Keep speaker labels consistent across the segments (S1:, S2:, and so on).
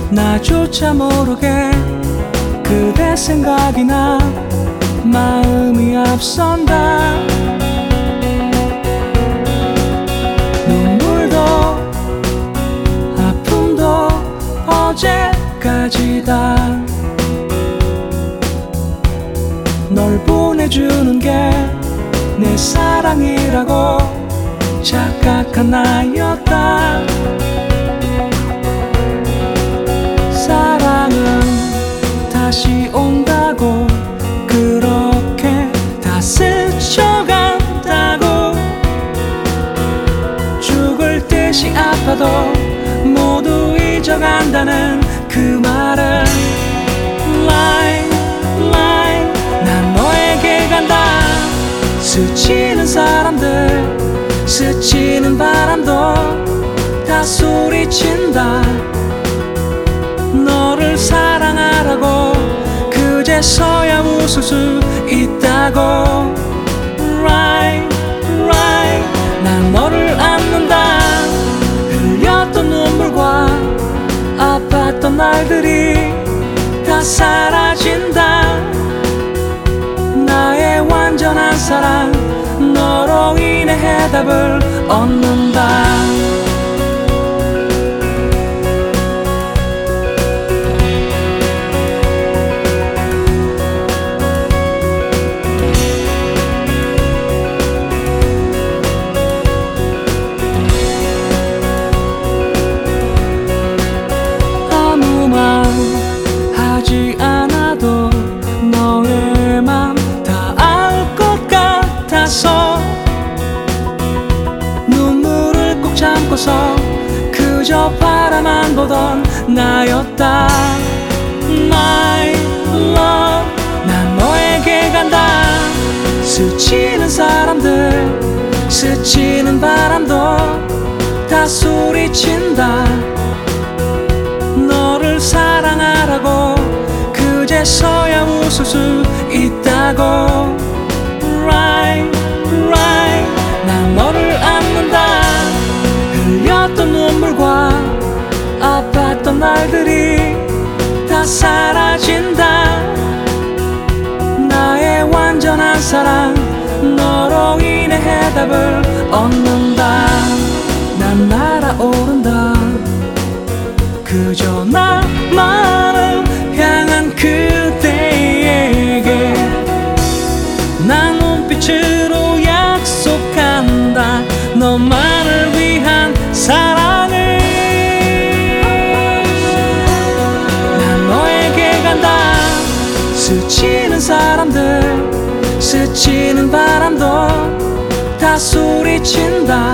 S1: 나조차 모르게 그대 생각이 나 마음이 앞선다. 눈물도 아픔도 어제까지다. 널 보내주는 게 내 사랑이라고 착각한 나였다. 사랑은 다시 온다고 그렇게 다 스쳐간다고 죽을 듯이 아파도 모두 잊어간다는 그 말은 lie, lie. 난 너에게 간다. 스치는 사람들 스치는 바람도 다 소리친다. 너를 사랑하라고 그제서야 웃을 수 있다고. Right, right. 난 너를 안는다. 흘렸던 눈물과 아팠던 날들이 다 사라진다. 나의 완전한 사랑 너로 인해 해답을 얻는다. 아무 말 하지 않아도 너의 맘 다 알 것 같아서 눈물을 꼭 참고서 그저 바라만 보던 나였다. My love. 난 너에게 간다. 스치는 사람들 스치는 바람도 다 소리친다. 너를 사랑하라고 그제서야 웃을 수 있다고. Right, right. 난 너를 안는다. 흘렸던 눈물과 아팠던 날들이 다 사라진다. 나의 완전한 사랑 너로 인해 해답을 얻는다. 난 날아오른다. 그저 나만을 향한 그대에게 난 눈빛으로 약속한다. 너만을 위한 사랑을. 난 너에게 간다. 스치는 사람들 스치는 바람도 다 소리친다.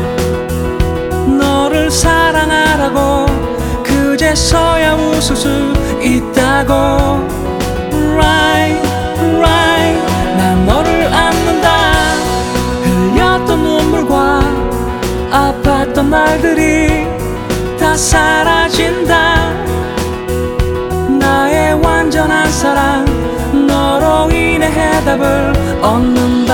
S1: 너를 사랑하라고 그제서야 웃을 수 있다고. Right, right. 난 너를 안는다. 흘렸던 눈물과 아팠던 날들이 다 사라진다. 나의 완전한 사랑 너로 인해 해답을 얻는다.